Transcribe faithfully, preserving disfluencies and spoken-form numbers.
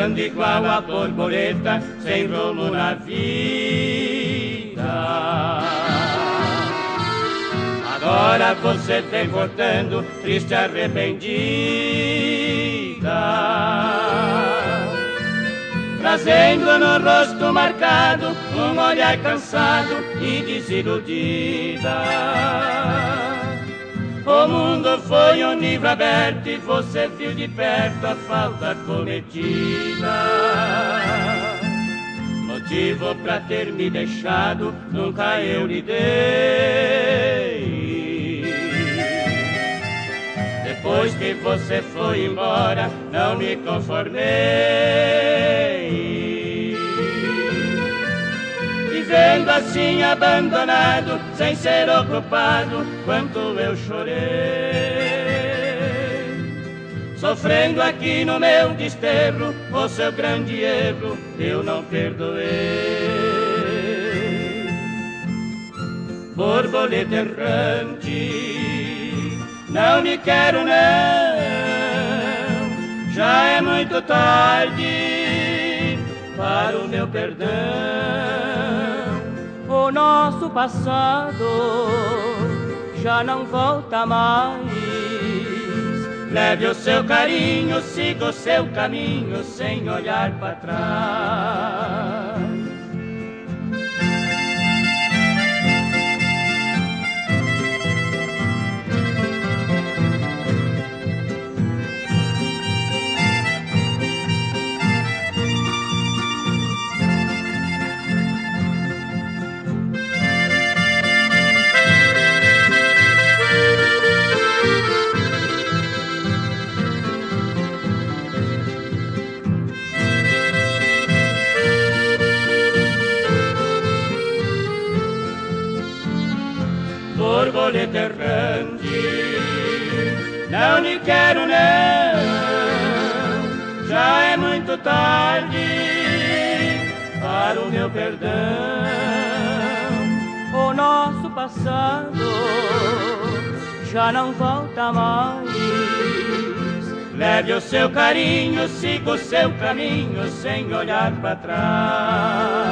ando igual a borboleta, sem rumo na vida. Agora você vem voltando, triste, arrependida, trazendo no rosto marcado um olhar cansado e desiludida. O mundo foi um livro aberto e você viu de perto a falta cometida. Motivo pra ter me deixado nunca eu lhe dei. Depois que você foi embora, não me conformei. Vivendo assim abandonado, sem ser ocupado, quanto eu chorei. Sofrendo aqui no meu desterro, o seu grande erro eu não perdoei. Borboleta errante, não me quero não, já é muito tarde para o meu perdão. O nosso passado já não volta mais. Leve o seu carinho, siga o seu caminho, sem olhar para trás. Borboleta errante, não lhe quero não, já é muito tarde para o meu perdão. O nosso passado já não volta mais. Leve o seu carinho, siga o seu caminho, sem olhar para trás.